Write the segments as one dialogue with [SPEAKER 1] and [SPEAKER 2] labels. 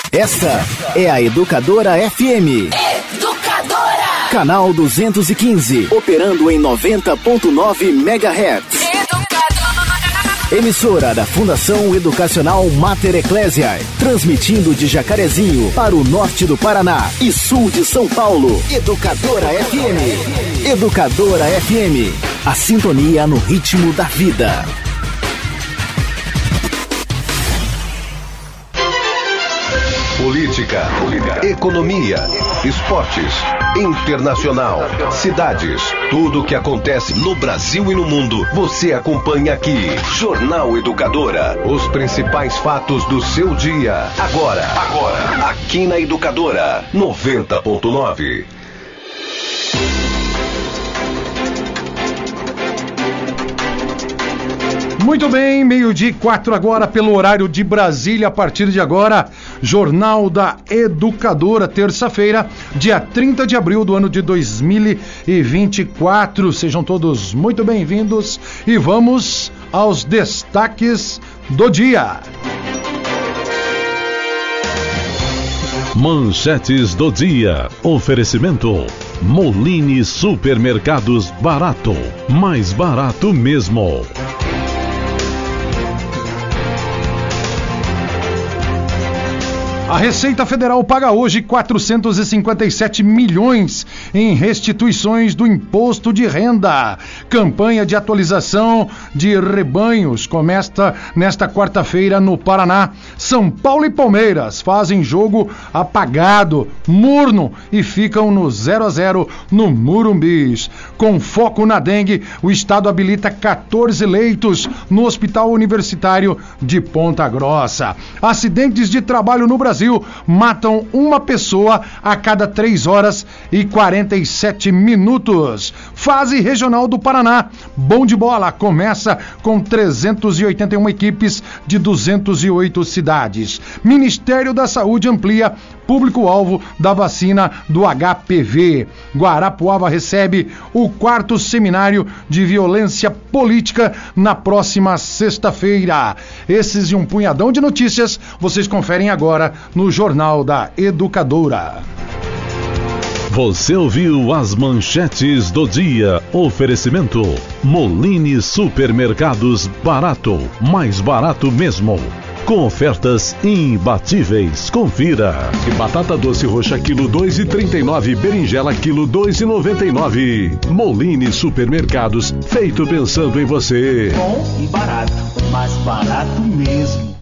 [SPEAKER 1] Esta é a Educadora FM.
[SPEAKER 2] Educadora!
[SPEAKER 1] Canal 215, operando em 90.9 MHz. Emissora da Fundação Educacional Mater Ecclesiae, transmitindo de Jacarezinho para o norte do Paraná e sul de São Paulo. Educadora FM. Educadora FM, a sintonia no ritmo da vida.
[SPEAKER 3] Política, economia, esportes, internacional, cidades, tudo o que acontece no Brasil e no mundo, você acompanha aqui. Jornal Educadora, os principais fatos do seu dia, agora, aqui na Educadora, 90.9.
[SPEAKER 4] Muito bem, 12:04 agora pelo horário de Brasília. A partir de agora, Jornal da Educadora, terça-feira, dia 30 de abril do ano de 2024. Sejam todos muito bem-vindos e vamos aos destaques do dia.
[SPEAKER 5] Manchetes do dia. Oferecimento: Molini Supermercados Barato. Mais barato mesmo.
[SPEAKER 4] A Receita Federal paga hoje 457 milhões em restituições do imposto de renda. Campanha de atualização de rebanhos começa nesta quarta-feira no Paraná. São Paulo e Palmeiras fazem jogo apagado, morno e ficam no 0-0 no Murumbis. Com foco na dengue, o estado habilita 14 leitos no Hospital Universitário de Ponta Grossa. Acidentes de trabalho no Brasil matam uma pessoa a cada 3 horas e 47 minutos. Fase regional do Paraná. Bom de bola começa com 381 equipes de 208 cidades. Ministério da Saúde amplia público-alvo da vacina do HPV. Guarapuava recebe o 4º seminário de violência política na próxima sexta-feira. Esses e um punhadão de notícias vocês conferem agora no Jornal da Educadora.
[SPEAKER 5] Você ouviu as manchetes do dia. Oferecimento: Molini Supermercados Barato. Mais barato mesmo. Com ofertas imbatíveis. Confira. Batata doce roxa quilo 2,39, berinjela quilo 2,99. Molini Supermercados, feito pensando em você.
[SPEAKER 6] Bom e barato, mais barato mesmo.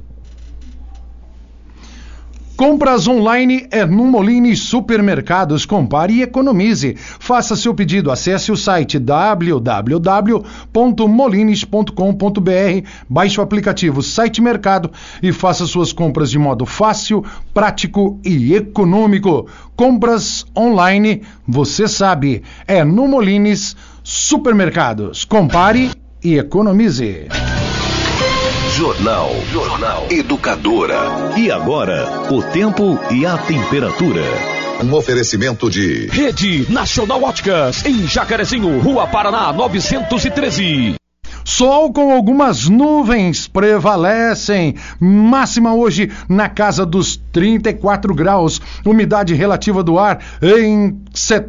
[SPEAKER 4] Compras online é no Molini Supermercados. Compare e economize. Faça seu pedido. Acesse o site www.molines.com.br, baixe o aplicativo Site Mercado e faça suas compras de modo fácil, prático e econômico. Compras online, você sabe, é no Molines Supermercados. Compare e economize.
[SPEAKER 3] Jornal Educadora.
[SPEAKER 7] E agora, o tempo e a temperatura.
[SPEAKER 3] Um oferecimento de
[SPEAKER 8] Rede Nacional Óticas, em Jacarezinho, Rua Paraná 913.
[SPEAKER 4] Sol com algumas nuvens prevalecem. Máxima hoje na casa dos 34 graus. Umidade relativa do ar em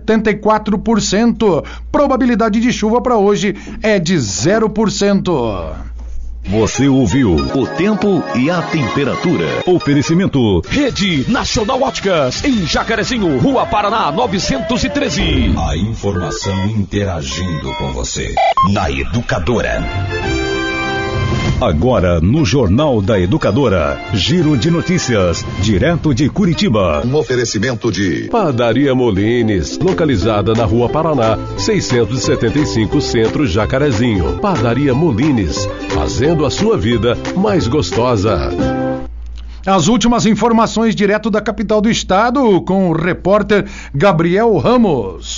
[SPEAKER 4] 74%. Probabilidade de chuva para hoje é de 0%.
[SPEAKER 7] Você ouviu o tempo e a temperatura.
[SPEAKER 5] Oferecimento:
[SPEAKER 8] Rede Nacional Óticas, em Jacarezinho, Rua Paraná 913.
[SPEAKER 7] A informação interagindo com você na Educadora.
[SPEAKER 5] Agora no Jornal da Educadora, giro de notícias, direto de Curitiba.
[SPEAKER 3] um oferecimento de
[SPEAKER 5] Padaria Molines, localizada na Rua Paraná, 675 Centro, Jacarezinho. Padaria Molines, fazendo a sua vida mais gostosa.
[SPEAKER 4] As últimas informações direto da capital do estado com o repórter Gabriel Ramos.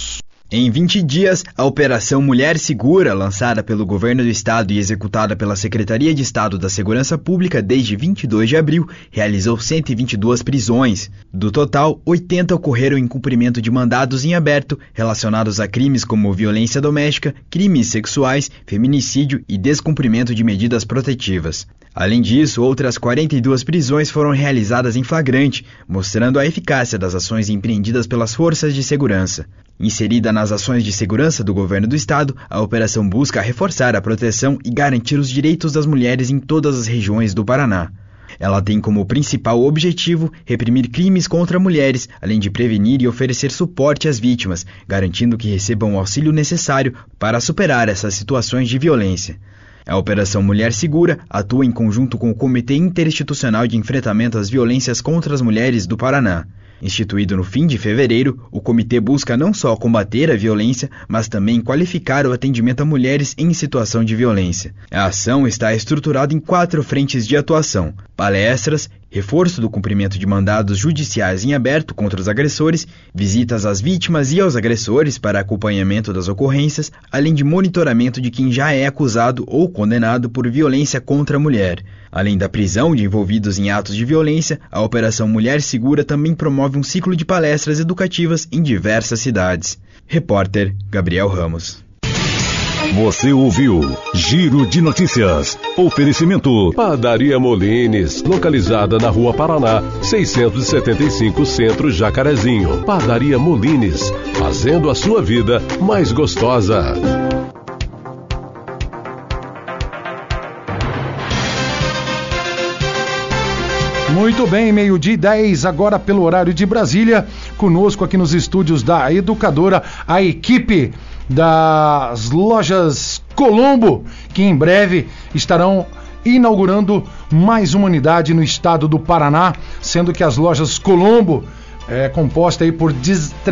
[SPEAKER 9] Em 20 dias, a Operação Mulher Segura, lançada pelo Governo do Estado e executada pela Secretaria de Estado da Segurança Pública desde 22 de abril, realizou 122 prisões. Do total, 80 ocorreram em cumprimento de mandados em aberto relacionados a crimes como violência doméstica, crimes sexuais, feminicídio e descumprimento de medidas protetivas. Além disso, outras 42 prisões foram realizadas em flagrante, mostrando a eficácia das ações empreendidas pelas forças de segurança. Inserida nas ações de segurança do governo do estado, a operação busca reforçar a proteção e garantir os direitos das mulheres em todas as regiões do Paraná. Ela tem como principal objetivo reprimir crimes contra mulheres, além de prevenir e oferecer suporte às vítimas, garantindo que recebam o auxílio necessário para superar essas situações de violência. A Operação Mulher Segura atua em conjunto com o Comitê Interinstitucional de Enfrentamento às Violências contra as Mulheres do Paraná. Instituído no fim de fevereiro, o comitê busca não só combater a violência, mas também qualificar o atendimento a mulheres em situação de violência. A ação está estruturada em 4 frentes de atuação: palestras, reforço do cumprimento de mandados judiciais em aberto contra os agressores, visitas às vítimas e aos agressores para acompanhamento das ocorrências, além de monitoramento de quem já é acusado ou condenado por violência contra a mulher. Além da prisão de envolvidos em atos de violência, a Operação Mulher Segura também promove um ciclo de palestras educativas em diversas cidades. Repórter Gabriel Ramos.
[SPEAKER 5] Você ouviu Giro de Notícias. Oferecimento Padaria Molines, localizada na Rua Paraná, 675 Centro, Jacarezinho. Padaria Molines, fazendo a sua vida mais gostosa.
[SPEAKER 4] Muito bem, 12:10, agora pelo horário de Brasília. Conosco aqui nos estúdios da Educadora, a equipe das lojas Colombo, que em breve estarão inaugurando mais uma unidade no estado do Paraná, sendo que as lojas Colombo é composta aí por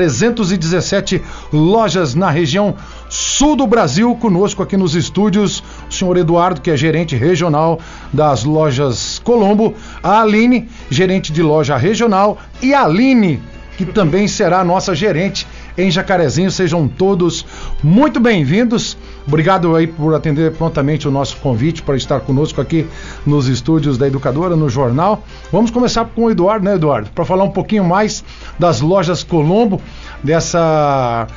[SPEAKER 4] 317 lojas na região sul do Brasil. Conosco aqui nos estúdios o senhor Eduardo, que é gerente regional das lojas Colombo, a Aline, gerente de loja regional, e a Aline, que também será nossa gerente em Jacarezinho. Sejam todos muito bem-vindos. Obrigado aí por atender prontamente o nosso convite para estar conosco aqui nos estúdios da Educadora, no jornal. Vamos começar com o Eduardo, né, Eduardo? Para falar um pouquinho mais das lojas Colombo, dessa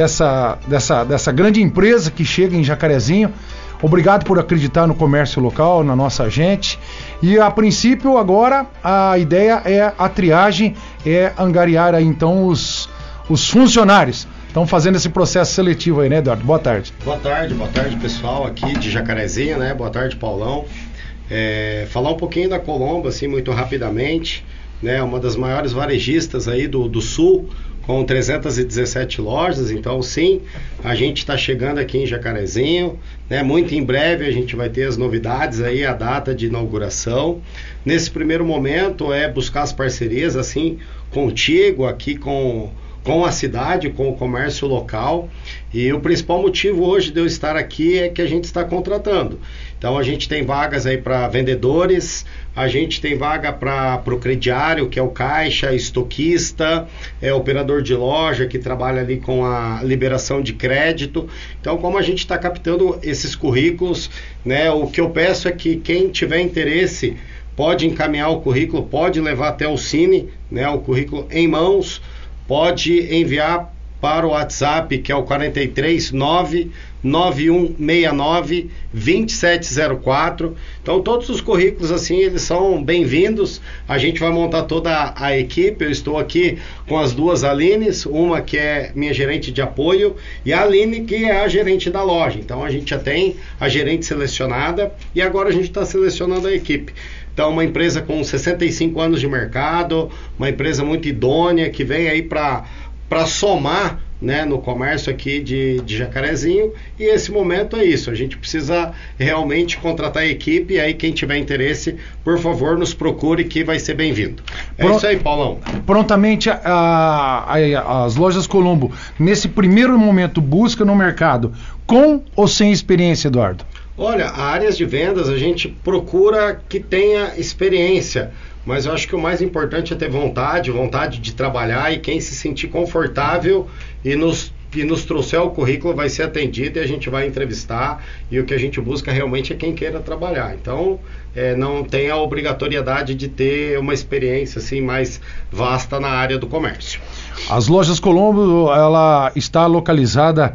[SPEAKER 4] grande empresa que chega em Jacarezinho. Obrigado por acreditar no comércio local, na nossa gente. E a princípio agora a ideia é a triagem, é angariar aí então os funcionários. Estão fazendo esse processo seletivo aí, né, Eduardo? Boa tarde.
[SPEAKER 10] Boa tarde, pessoal aqui de Jacarezinho, né? Boa tarde, Paulão. Falar um pouquinho da Colombo, assim, muito rapidamente, né? Uma das maiores varejistas aí do Sul, com 317 lojas. Então, sim, a gente está chegando aqui em Jacarezinho, né? Muito em breve a gente vai ter as novidades aí, a data de inauguração. Nesse primeiro momento é buscar as parcerias, assim, contigo, aqui com a cidade, com o comércio local. E o principal motivo hoje de eu estar aqui é que a gente está contratando. Então a gente tem vagas aí para vendedores, a gente tem vaga para o crediário, que é o caixa, estoquista, operador de loja, que trabalha ali com a liberação de crédito. Então, como a gente está captando esses currículos, né, o que eu peço é que quem tiver interesse pode encaminhar o currículo, pode levar até o Cine, né, o currículo em mãos, pode enviar para o WhatsApp, que é o 439-9169-2704. Então, todos os currículos, assim, eles são bem-vindos. A gente vai montar toda a equipe. Eu estou aqui com as duas Alines, uma que é minha gerente de apoio e a Aline, que é a gerente da loja. Então, a gente já tem a gerente selecionada e agora a gente está selecionando a equipe. Então, uma empresa com 65 anos de mercado, uma empresa muito idônea, que vem aí para somar, né, no comércio aqui de Jacarezinho. E esse momento é isso, a gente precisa realmente contratar a equipe. E aí quem tiver interesse, por favor, nos procure, que vai ser bem-vindo. Isso aí, Paulão.
[SPEAKER 4] Prontamente as lojas Colombo, nesse primeiro momento, busca no mercado com ou sem experiência, Eduardo?
[SPEAKER 10] Olha, áreas de vendas a gente procura que tenha experiência, mas eu acho que o mais importante é ter vontade de trabalhar, e quem se sentir confortável e nos que nos trouxer o currículo vai ser atendido e a gente vai entrevistar, e o que a gente busca realmente é quem queira trabalhar. Então, não tem a obrigatoriedade de ter uma experiência assim mais vasta na área do comércio.
[SPEAKER 4] As Lojas Colombo, ela está localizada,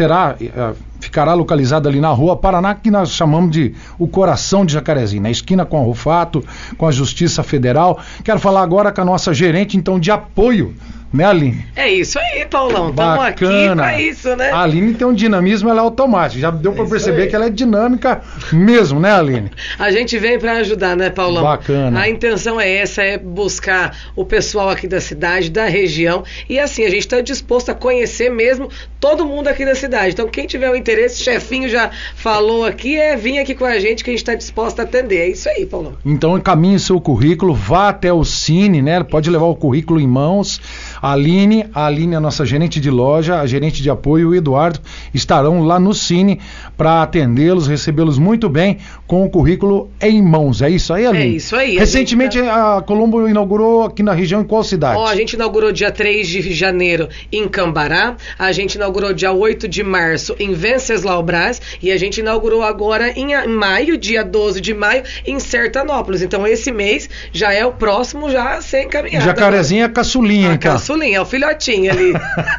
[SPEAKER 4] ficará localizada ali na Rua Paraná, que nós chamamos de o coração de Jacarezinho, na esquina com a Rufato, com a Justiça Federal. Quero falar agora com a nossa gerente, então, de apoio, né, Aline?
[SPEAKER 11] É isso aí, Paulão, estamos aqui pra isso, né?
[SPEAKER 4] A Aline tem um dinamismo, ela é automática, já deu para perceber que ela é dinâmica mesmo, né, Aline?
[SPEAKER 11] A gente vem para ajudar, né, Paulão?
[SPEAKER 4] Bacana.
[SPEAKER 11] A intenção é essa, é buscar o pessoal aqui da cidade, da região, e assim, a gente está disposto a conhecer mesmo todo mundo aqui da cidade. Então, quem tiver o interesse, chefinho já falou aqui, vir aqui com a gente que a gente está disposto a atender. É isso aí, Paulão.
[SPEAKER 4] Então, encaminhe seu currículo, vá até o Cine, né? Pode levar o currículo em mãos. A Aline, a nossa gerente de loja, a gerente de apoio, o Eduardo, estarão lá no Cine para atendê-los, recebê-los muito bem com o currículo em mãos. É isso aí, Aline?
[SPEAKER 11] É isso aí.
[SPEAKER 4] Recentemente a Colombo inaugurou aqui na região, em qual cidade?
[SPEAKER 11] A gente inaugurou dia 3 de janeiro em Cambará, a gente inaugurou dia 8 de março em Venceslau Braz e a gente inaugurou agora em maio, dia 12 de maio, em Sertanópolis. Então esse mês já é o próximo já a ser encaminhado.
[SPEAKER 4] Jacarezinho é caçulinha, então.
[SPEAKER 11] Caçulinha, é o filhotinho ali.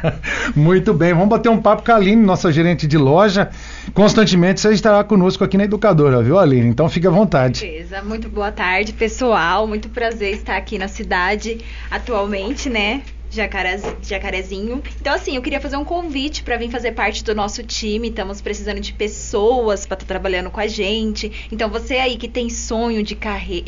[SPEAKER 4] Muito bem, vamos bater um papo com a Aline, nossa gerente de loja. Constantemente você estará conosco aqui na Educadora, viu, Aline? Então fique à vontade.
[SPEAKER 12] Beleza, muito boa tarde, pessoal. Muito prazer estar aqui na cidade atualmente, né? Jacarezinho. Então, assim, eu queria fazer um convite para vir fazer parte do nosso time. Estamos precisando de pessoas para estar trabalhando com a gente. Então, você aí que tem sonho de carreira,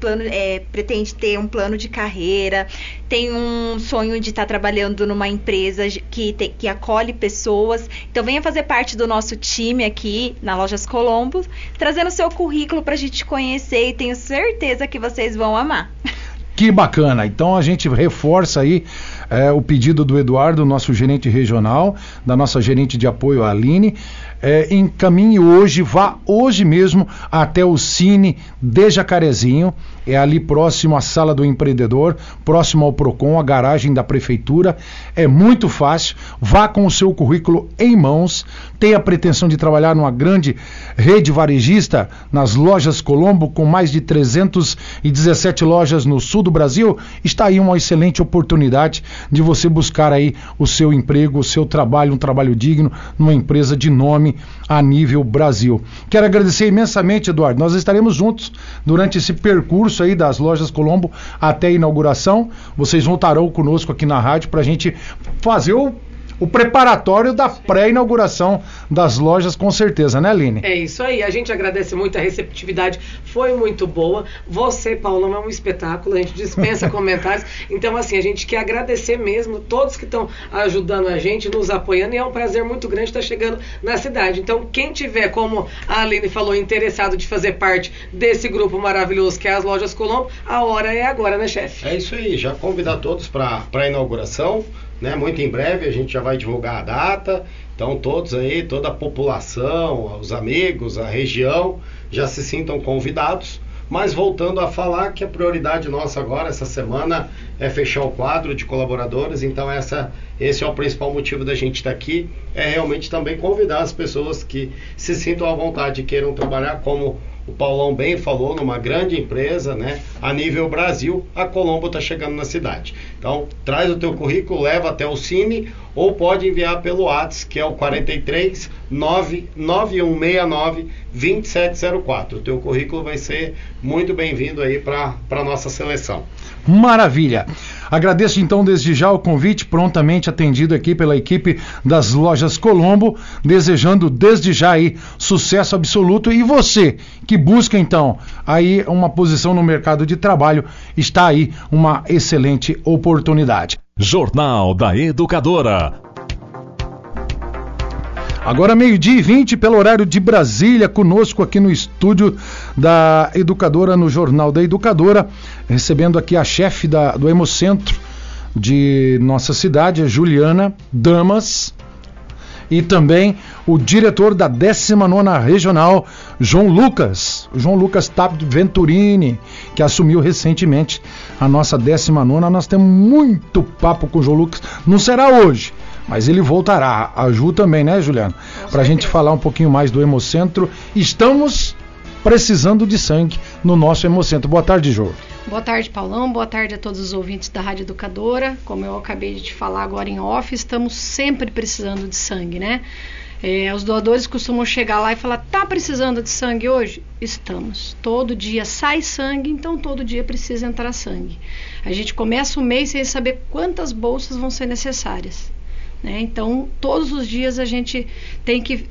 [SPEAKER 12] pretende ter um plano de carreira, tem um sonho de estar trabalhando numa empresa que acolhe pessoas. Então, venha fazer parte do nosso time aqui na Lojas Colombo, trazendo seu currículo para a gente conhecer e tenho certeza que vocês vão amar.
[SPEAKER 4] Que bacana, então a gente reforça aí o pedido do Eduardo, nosso gerente regional, da nossa gerente de apoio, a Aline, encaminhe hoje, vá hoje mesmo até o Cine de Jacarezinho, é ali próximo à Sala do Empreendedor, próximo ao Procon, a garagem da Prefeitura, é muito fácil, vá com o seu currículo em mãos, tem a pretensão de trabalhar numa grande rede varejista, nas Lojas Colombo, com mais de 317 lojas no sul do Brasil, está aí uma excelente oportunidade de você buscar aí o seu emprego, o seu trabalho, um trabalho digno, numa empresa de nome a nível Brasil. Quero agradecer imensamente, Eduardo, nós estaremos juntos durante esse percurso aí das Lojas Colombo até a inauguração, vocês voltarão conosco aqui na rádio para a gente fazer o preparatório da pré-inauguração das lojas, com certeza, né, Aline?
[SPEAKER 11] É isso aí, a gente agradece muito, a receptividade foi muito boa, você, Paulão, é um espetáculo, a gente dispensa comentários, então assim, a gente quer agradecer mesmo todos que estão ajudando a gente, nos apoiando, e é um prazer muito grande estar chegando na cidade. Então, quem tiver, como a Aline falou, interessado de fazer parte desse grupo maravilhoso que é as Lojas Colombo, a hora é agora, né, chefe?
[SPEAKER 10] É isso aí, já convidar todos para a inauguração, né? Muito em breve a gente já vai divulgar a data, então todos aí, toda a população, os amigos, a região, já se sintam convidados. Mas voltando a falar que a prioridade nossa agora, essa semana, é fechar o quadro de colaboradores, então esse é o principal motivo da gente estar aqui, é realmente também convidar as pessoas que se sintam à vontade e queiram trabalhar, como o Paulão bem falou, numa grande empresa, né, a nível Brasil, a Colombo está chegando na cidade. Então, traz o teu currículo, leva até o Cine, ou pode enviar pelo WhatsApp, que é o 43 99169 2704. O teu currículo vai ser muito bem-vindo aí para a nossa seleção.
[SPEAKER 4] Maravilha! Agradeço então desde já o convite, prontamente atendido aqui pela equipe das Lojas Colombo, desejando desde já aí sucesso absoluto, e você que busca então aí uma posição no mercado de trabalho, está aí uma excelente oportunidade.
[SPEAKER 5] Jornal da Educadora.
[SPEAKER 4] Agora 12h20 pelo horário de Brasília, conosco aqui no estúdio da Educadora, no Jornal da Educadora, recebendo aqui a chefe do Hemocentro de nossa cidade, a Juliana Damas, e também o diretor da 19ª Regional, João Lucas Tapio Venturini, que assumiu recentemente a nossa 19ª. Nós temos muito papo com o João Lucas, não será hoje, mas ele voltará. A Ju também, né, Juliana? Para a gente falar um pouquinho mais do Hemocentro. Estamos precisando de sangue no nosso Hemocentro. Boa tarde, Ju.
[SPEAKER 13] Boa tarde, Paulão. Boa tarde a todos os ouvintes da Rádio Educadora. Como eu acabei de te falar agora em off, estamos sempre precisando de sangue, né? Os doadores costumam chegar lá e falar, tá precisando de sangue hoje? Estamos. Todo dia sai sangue, então todo dia precisa entrar sangue. A gente começa o mês sem saber quantas bolsas vão ser necessárias, né? Então, todos os dias a gente tem que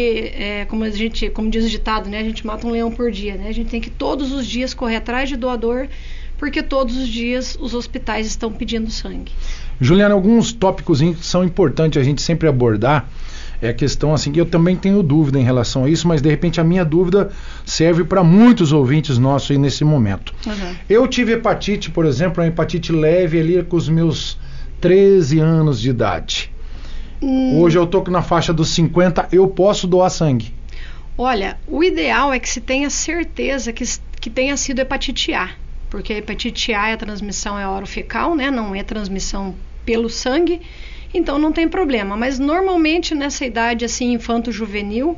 [SPEAKER 13] como diz o ditado, né? A gente mata um leão por dia, né? A gente tem que todos os dias correr atrás de doador, porque todos os dias os hospitais estão pedindo sangue.
[SPEAKER 4] Juliana, alguns tópicos que são importantes a gente sempre abordar. É a questão assim, que eu também tenho dúvida em relação a isso, mas de repente a minha dúvida serve para muitos ouvintes nossos aí nesse momento. Uhum. Eu tive hepatite, por exemplo, uma hepatite leve ali com os meus 13 anos de idade. Hoje eu estou na faixa dos 50, eu posso doar sangue?
[SPEAKER 13] Olha, o ideal é que se tenha certeza que tenha sido hepatite A, porque a hepatite A, a transmissão é orofecal, né? Não é transmissão pelo sangue. Então não tem problema, mas normalmente nessa idade assim, infanto-juvenil,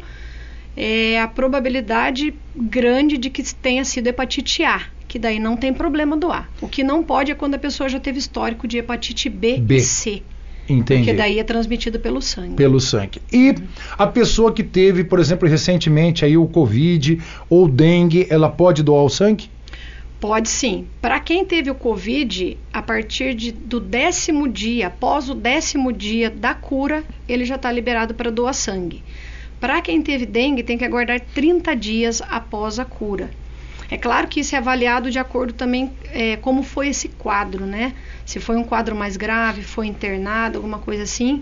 [SPEAKER 13] a probabilidade grande de que tenha sido hepatite A, que daí não tem problema doar. O que não pode é quando a pessoa já teve histórico de hepatite B. E C.
[SPEAKER 4] Entendi.
[SPEAKER 13] Porque daí é transmitido pelo sangue.
[SPEAKER 4] Pelo sangue. E a pessoa que teve, por exemplo, recentemente aí o Covid ou dengue, ela pode doar o sangue?
[SPEAKER 13] Pode sim. Para quem teve o Covid, a partir do 10º dia, após o 10º dia da cura, ele já está liberado para doar sangue. Para quem teve dengue, tem que aguardar 30 dias após a cura. É claro que isso é avaliado de acordo também como foi esse quadro, né? Se foi um quadro mais grave, foi internado, alguma coisa assim,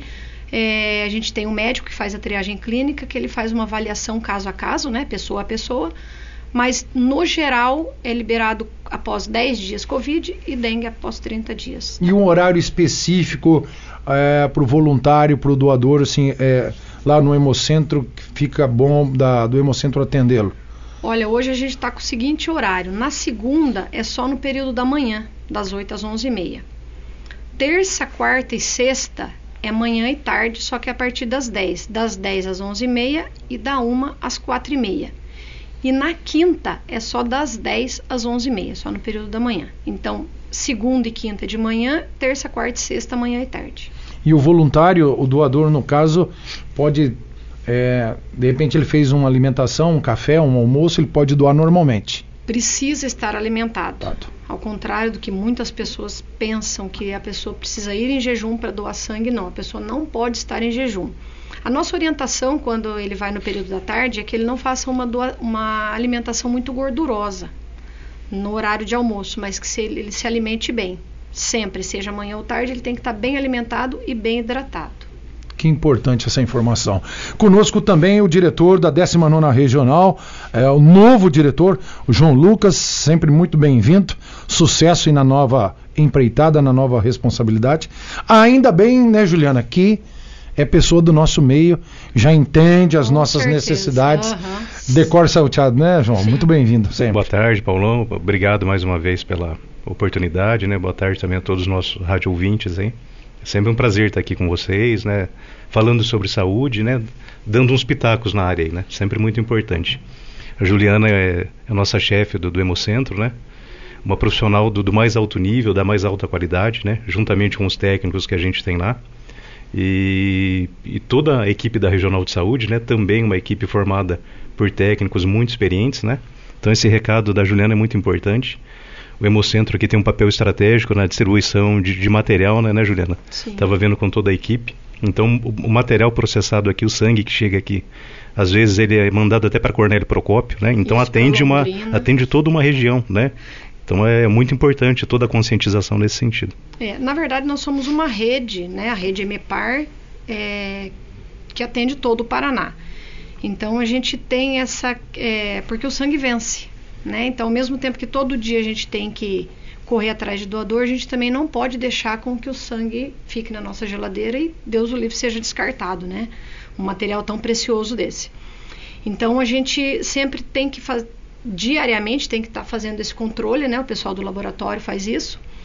[SPEAKER 13] a gente tem um médico que faz a triagem clínica, que ele faz uma avaliação caso a caso, né? Pessoa a pessoa. Mas, no geral, é liberado após 10 dias Covid e dengue após 30 dias.
[SPEAKER 4] E um horário específico para o voluntário, para o doador, assim, lá no Hemocentro, fica bom do Hemocentro atendê-lo?
[SPEAKER 13] Olha, hoje a gente está com o seguinte horário. Na segunda, é só no período da manhã, das 8 às 11h30. Terça, quarta e sexta é manhã e tarde, só que a partir das 10. Das 10 às 11h30 e da 1 às 4h30. E na quinta é só das 10 às 11h30, só no período da manhã. Então, segunda e quinta de manhã, terça, quarta e sexta, manhã e tarde.
[SPEAKER 4] E o voluntário, o doador, no caso, pode, de repente ele fez uma alimentação, um café, um almoço, ele pode doar normalmente?
[SPEAKER 13] Precisa estar alimentado. Ao contrário do que muitas pessoas pensam, que a pessoa precisa ir em jejum para doar sangue, não. A pessoa não pode estar em jejum. A nossa orientação, quando ele vai no período da tarde, é que ele não faça uma alimentação muito gordurosa no horário de almoço, mas que ele se alimente bem. Sempre, seja manhã ou tarde, ele tem que estar bem alimentado e bem hidratado.
[SPEAKER 4] Que importante essa informação. Conosco também o diretor da 19ª Regional, o novo diretor, o João Lucas, sempre muito bem-vindo. Sucesso aí na nova empreitada, na nova responsabilidade. Ainda bem, né, Juliana, que é pessoa do nosso meio, já entende as nossas necessidades. Decor salteado, né, João? Sim. Muito bem-vindo sempre.
[SPEAKER 14] Boa tarde, Paulão. Obrigado mais uma vez pela oportunidade, né? Boa tarde também a todos os nossos rádio ouvintes, hein? É sempre um prazer estar aqui com vocês, né? Falando sobre saúde, né? Dando uns pitacos na área aí, né? Sempre muito importante. A Juliana é a nossa chefe do Hemocentro, né? Uma profissional do mais alto nível, da mais alta qualidade, né? Juntamente com os técnicos que a gente tem lá. E toda a equipe da Regional de Saúde, né, também uma equipe formada por técnicos muito experientes, né? Então esse recado da Juliana é muito importante. O Hemocentro aqui tem um papel estratégico na distribuição de material, né, Juliana? Estava vendo com toda a equipe. Então o material processado aqui, o sangue que chega aqui, às vezes ele é mandado até para Cornélio Procópio, né? Então atende toda uma região, né? Então é muito importante toda a conscientização nesse sentido.
[SPEAKER 13] Na verdade, nós somos uma rede, né? A rede EMEPAR, que atende todo o Paraná. Então a gente tem essa... porque o sangue vence, né? Então ao mesmo tempo que todo dia a gente tem que correr atrás de doador, a gente também não pode deixar com que o sangue fique na nossa geladeira e Deus o livre seja descartado, né? Um material tão precioso desse. Então a gente sempre tem que diariamente tem que estar fazendo esse controle, né? O pessoal do laboratório faz isso.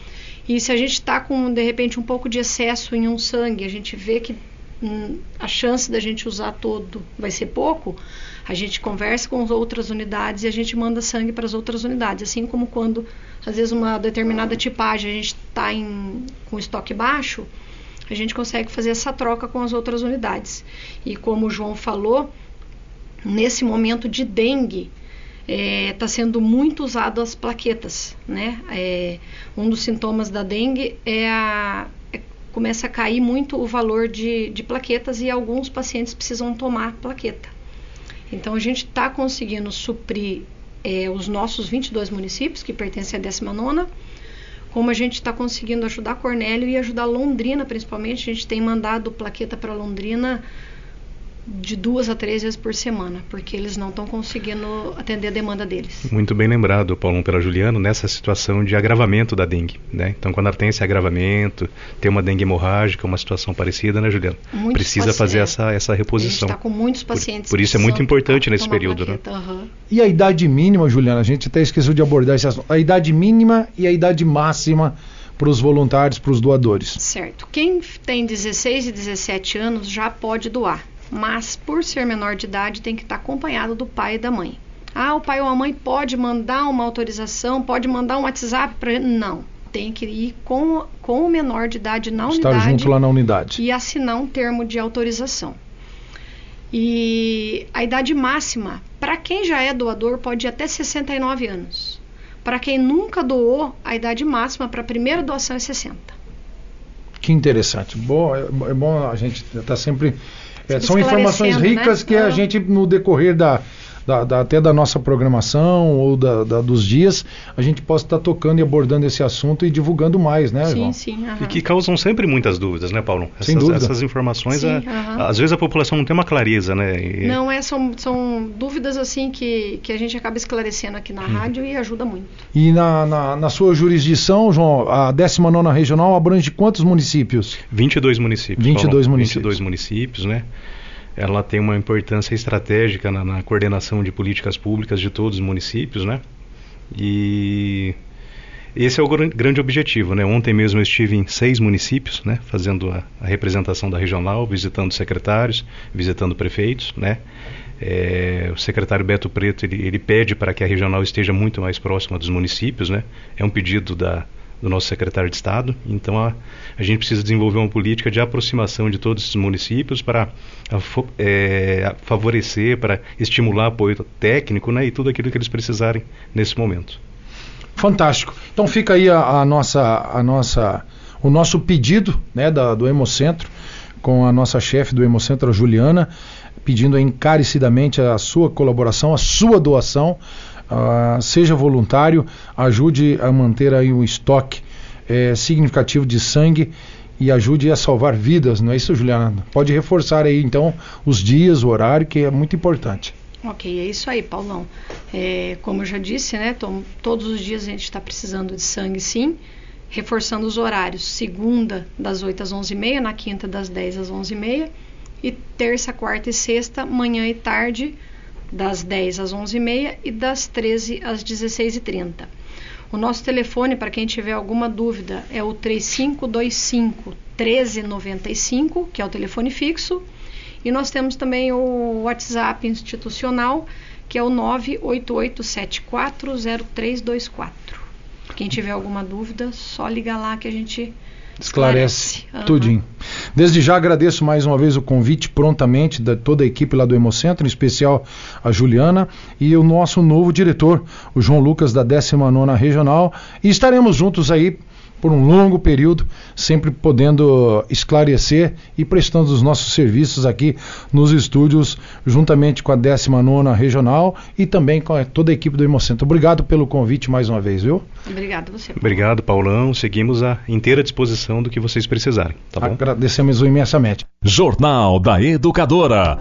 [SPEAKER 13] E se a gente está com, de repente, um pouco de excesso em um sangue, a gente vê que a chance da gente usar todo vai ser pouco, a gente conversa com as outras unidades e a gente manda sangue para as outras unidades. Assim como quando, às vezes, uma determinada tipagem a gente está com estoque baixo, a gente consegue fazer essa troca com as outras unidades. E como o João falou, nesse momento de dengue, está sendo muito usado as plaquetas, né? Um dos sintomas da dengue começa a cair muito o valor de plaquetas e alguns pacientes precisam tomar plaqueta. Então a gente está conseguindo suprir os nossos 22 municípios que pertencem à 19ª, como a gente está conseguindo ajudar Cornélio e ajudar Londrina principalmente. A gente tem mandado plaqueta para Londrina de 2 a 3 vezes por semana, porque eles não estão conseguindo atender a demanda deles.
[SPEAKER 14] Muito bem lembrado, Paulo, pela Juliana, nessa situação de agravamento da dengue, né? Então, quando ela tem esse agravamento, tem uma dengue hemorrágica, uma situação parecida, né, Juliana? Precisa fazer essa reposição.
[SPEAKER 13] A gente está com muitos pacientes.
[SPEAKER 14] Por isso é muito importante nesse período,
[SPEAKER 13] plaqueta, né? Uhum.
[SPEAKER 4] E a idade mínima, Juliana? A gente até esqueceu de abordar esse assunto. A idade mínima e a idade máxima para os voluntários, para os doadores.
[SPEAKER 13] Certo. Quem tem 16 e 17 anos já pode doar. Mas, por ser menor de idade, tem que estar acompanhado do pai e da mãe. O pai ou a mãe pode mandar uma autorização, pode mandar um WhatsApp para ele? Não. Tem que ir com o menor de idade na unidade.
[SPEAKER 4] Estar junto lá na unidade.
[SPEAKER 13] E assinar um termo de autorização. E a idade máxima, para quem já é doador, pode ir até 69 anos. Para quem nunca doou, a idade máxima para a primeira doação é 60.
[SPEAKER 4] Que interessante. É bom a gente estar sempre... são informações ricas, né? Que a gente, no decorrer até da nossa programação ou dos dias, a gente possa estar tocando e abordando esse assunto e divulgando mais, né, João?
[SPEAKER 13] Sim.
[SPEAKER 14] E que causam sempre muitas dúvidas, né, Paulo?
[SPEAKER 4] Sem dúvida.
[SPEAKER 14] Essas informações, às vezes a população não tem uma clareza, né?
[SPEAKER 13] Não, são dúvidas assim que a gente acaba esclarecendo aqui na rádio e ajuda muito.
[SPEAKER 4] E na sua jurisdição, João, a 19ª Regional abrange quantos municípios?
[SPEAKER 14] 22 municípios.
[SPEAKER 4] 22
[SPEAKER 14] Paulo,
[SPEAKER 4] municípios.
[SPEAKER 14] 22 municípios, né? Ela tem uma importância estratégica na coordenação de políticas públicas de todos os municípios, né? E esse é o grande objetivo, né? Ontem mesmo eu estive em 6 municípios, né? Fazendo a representação da regional, visitando secretários, visitando prefeitos, né? O secretário Beto Preto, ele pede para que a regional esteja muito mais próxima dos municípios, né? É um pedido do nosso secretário de Estado. Então a gente precisa desenvolver uma política de aproximação de todos esses municípios para favorecer, para estimular apoio técnico, né, e tudo aquilo que eles precisarem nesse momento.
[SPEAKER 4] Fantástico. Então fica aí o nosso pedido, né, do Hemocentro, com a nossa chefe do Hemocentro, a Juliana, pedindo encarecidamente a sua colaboração, a sua doação. Seja voluntário, ajude a manter aí um estoque significativo de sangue e ajude a salvar vidas, não é isso, Juliana? Pode reforçar aí então os dias, o horário, que é muito importante.
[SPEAKER 13] Ok, é isso aí, Paulão. Como eu já disse, né, todos os dias a gente está precisando de sangue, sim, reforçando os horários: segunda das 8 às 11h30, na quinta das 10 às 11h30 e terça, quarta e sexta, manhã e tarde, das 10 às 11h30 e das 13 às 16h30. O nosso telefone, para quem tiver alguma dúvida, é o 3525-1395, que é o telefone fixo. E nós temos também o WhatsApp institucional, que é o 988740324. Quem tiver alguma dúvida, só ligar lá que a gente esclarece
[SPEAKER 4] tudinho. Desde já agradeço mais uma vez o convite prontamente de toda a equipe lá do Hemocentro, em especial a Juliana e o nosso novo diretor, o João Lucas, da 19ª Regional, e estaremos juntos aí por um longo período, sempre podendo esclarecer e prestando os nossos serviços aqui nos estúdios, juntamente com a 19ª Regional e também com toda a equipe do Hemocentro. Obrigado pelo convite mais uma vez, viu?
[SPEAKER 13] Obrigado você, Paulo.
[SPEAKER 14] Obrigado, Paulão. Seguimos à inteira disposição do que vocês precisarem, tá bom?
[SPEAKER 4] Agradecemos imensamente.
[SPEAKER 1] Jornal da Educadora.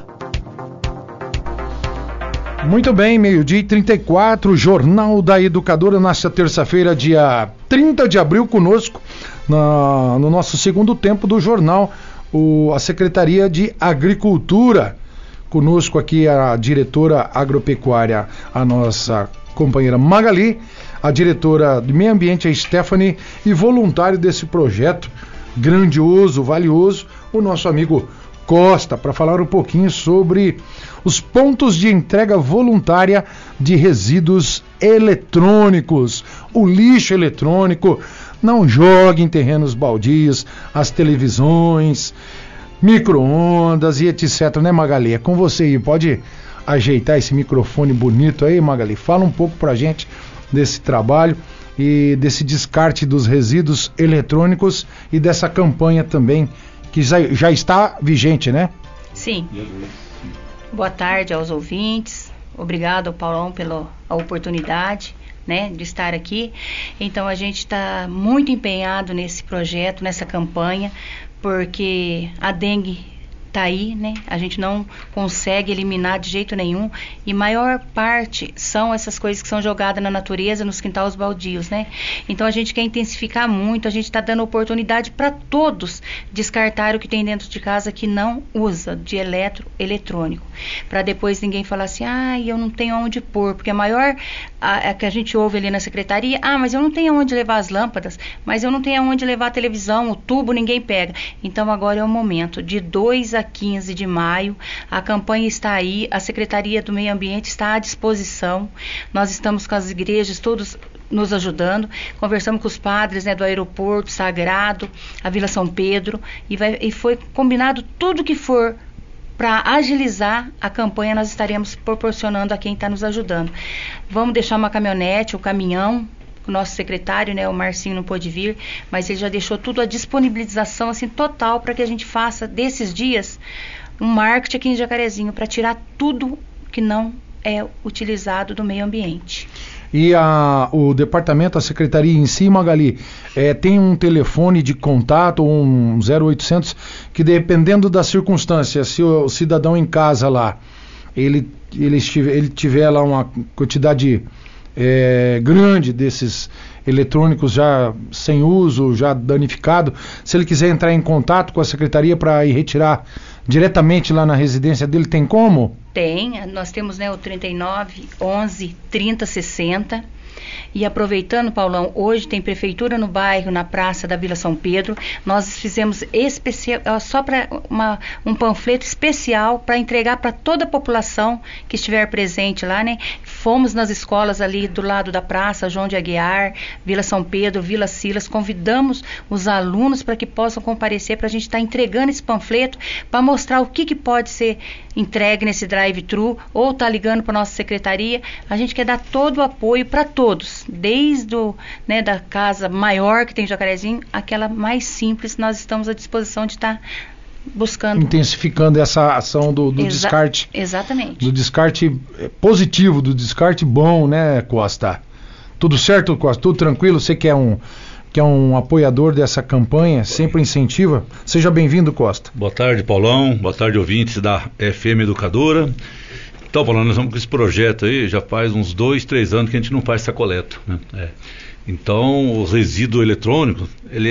[SPEAKER 4] Muito bem, 12h34, Jornal da Educadora, nesta terça-feira, dia 30 de abril, conosco, no nosso segundo tempo do jornal, a Secretaria de Agricultura. Conosco aqui a diretora agropecuária, a nossa companheira Magali, a diretora de Meio Ambiente, a Stephanie, e voluntário desse projeto grandioso, valioso, o nosso amigo Costa, para falar um pouquinho sobre os pontos de entrega voluntária de resíduos eletrônicos. O lixo eletrônico, não jogue em terrenos baldios, as televisões, micro-ondas e etc, né, Magali? É com você aí, pode ajeitar esse microfone bonito aí, Magali? Fala um pouco pra gente desse trabalho e desse descarte dos resíduos eletrônicos e dessa campanha também, que já está vigente, né?
[SPEAKER 15] Sim. Boa tarde aos ouvintes. Obrigado ao Paulão pela oportunidade, né, de estar aqui. Então a gente está muito empenhado nesse projeto, nessa campanha, porque a dengue está aí, né? A gente não consegue eliminar de jeito nenhum, e maior parte são essas coisas que são jogadas na natureza, nos quintais baldios, né? Então a gente quer intensificar muito, a gente está dando oportunidade para todos descartar o que tem dentro de casa que não usa de eletrônico, para depois ninguém falar assim, eu não tenho onde pôr, porque a maior que a gente ouve ali na secretaria, mas eu não tenho onde levar as lâmpadas, mas eu não tenho onde levar a televisão, o tubo ninguém pega. Então agora é o momento, de 2 a 15 de maio, a campanha está aí, a Secretaria do Meio Ambiente está à disposição, nós estamos com as igrejas todos nos ajudando, conversamos com os padres, né, do Aeroporto Sagrado, a Vila São Pedro, e foi combinado tudo que for para agilizar a campanha, nós estaremos proporcionando a quem está nos ajudando. Vamos deixar uma caminhonete, o caminhão, o nosso secretário, né, o Marcinho não pôde vir, mas ele já deixou tudo à disponibilização assim, total, para que a gente faça desses dias um marketing aqui em Jacarezinho, para tirar tudo que não é utilizado do meio ambiente.
[SPEAKER 4] E o departamento, a secretaria em si, Magali, tem um telefone de contato, um 0800, que dependendo da circunstância, se o cidadão em casa lá, ele tiver lá uma quantidade grande desses eletrônicos já sem uso, já danificado, se ele quiser entrar em contato com a secretaria para ir retirar diretamente lá na residência dele, tem como?
[SPEAKER 15] Tem, nós temos, né, o 39 11 30 60. E aproveitando, Paulão, hoje tem prefeitura no bairro, na praça da Vila São Pedro. Nós fizemos só para um panfleto especial para entregar para toda a população que estiver presente lá, né? Fomos nas escolas ali do lado da praça, João de Aguiar, Vila São Pedro, Vila Silas, convidamos os alunos para que possam comparecer, para a gente estar entregando esse panfleto, para mostrar o que pode ser entregue nesse drive-thru, ou tá ligando para nossa secretaria. A gente quer dar todo o apoio para todos, desde da casa maior que tem em Jacarezinho, aquela mais simples, nós estamos à disposição de estar buscando.
[SPEAKER 4] Intensificando essa ação do descarte.
[SPEAKER 15] Exatamente.
[SPEAKER 4] Do descarte positivo, do descarte bom, né, Costa? Tudo certo, Costa? Tudo tranquilo? Você que é um apoiador dessa campanha, sempre incentiva. Seja bem-vindo, Costa.
[SPEAKER 16] Boa tarde, Paulão. Boa tarde, ouvintes da FM Educadora. Então, Paulão, nós vamos com esse projeto aí, já faz uns 2, 3 anos que a gente não faz essa coleta, né? Então, os resíduos eletrônicos, ele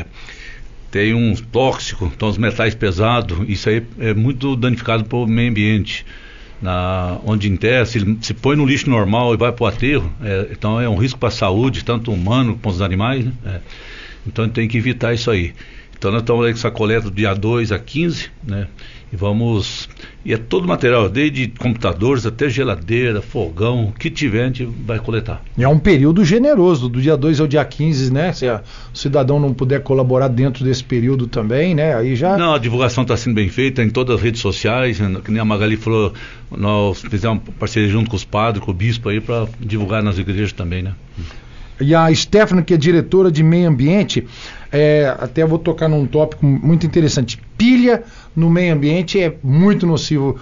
[SPEAKER 16] tem um tóxico, então os metais pesados, isso aí é muito danificado para o meio ambiente. Onde enterra, se põe no lixo normal e vai para o aterro, então é um risco para a saúde, tanto humano como os animais, né? Então tem que evitar isso aí. Então nós estamos aí com essa coleta do dia 2 a 15, né? E é todo material, desde computadores até geladeira, fogão, o que tiver a gente vai coletar.
[SPEAKER 4] E é um período generoso, do dia 2 ao dia 15, né? Se o cidadão não puder colaborar dentro desse período também, né? Aí já...
[SPEAKER 16] Não, a divulgação está sendo bem feita em todas as redes sociais, que nem a Magali falou, nós fizemos parceria junto com os padres, com o bispo aí, para divulgar nas igrejas também, né?
[SPEAKER 4] E a Stephanie, que é diretora de meio ambiente, até vou tocar num tópico muito interessante. Pilha no meio ambiente é muito nocivo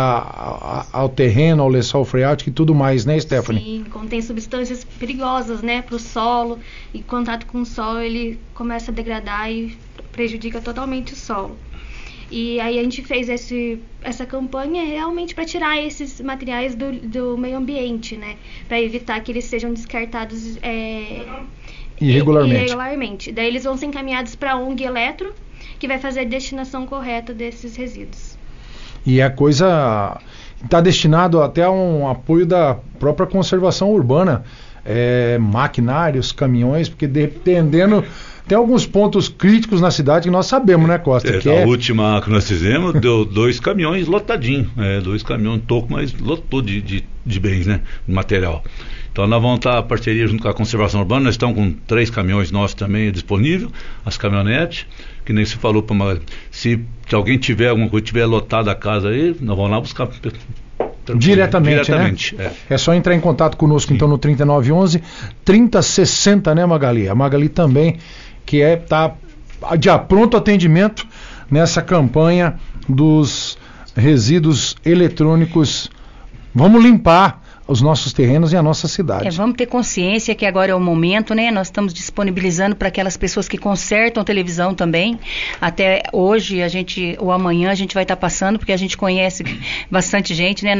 [SPEAKER 4] ao terreno, ao lençol freático e tudo mais, né, Stephanie?
[SPEAKER 17] Sim, contém substâncias perigosas, né, para o solo, e contato com o solo ele começa a degradar e prejudica totalmente o solo. E aí a gente fez essa campanha realmente para tirar esses materiais do meio ambiente, né? Para evitar que eles sejam descartados irregularmente. Daí eles vão ser encaminhados para a ONG Eletro, que vai fazer a destinação correta desses resíduos.
[SPEAKER 4] E a coisa está destinado até a um apoio da própria conservação urbana. maquinários, caminhões, porque dependendo... Tem alguns pontos críticos na cidade que nós sabemos, né, Costa?
[SPEAKER 16] A última que nós fizemos deu 2 caminhões lotadinhos, 2 caminhões toco, mas lotou de bens, né, de material. Então nós vamos estar a parceria junto com a Conservação Urbana, nós estamos com 3 caminhões nossos também disponíveis, as caminhonetes, que nem se falou, se alguém tiver alguma coisa, tiver lotado a casa aí, nós vamos lá buscar...
[SPEAKER 4] Diretamente, né? É só entrar em contato conosco, então, no 3911 3060, né, Magali? A Magali também, que tá de pronto atendimento nessa campanha dos resíduos eletrônicos. Vamos limpar os nossos terrenos e a nossa cidade.
[SPEAKER 15] Vamos ter consciência que agora é o momento, né? Nós estamos disponibilizando para aquelas pessoas que consertam televisão também. Até hoje, ou amanhã, a gente vai estar passando, porque a gente conhece bastante gente, né?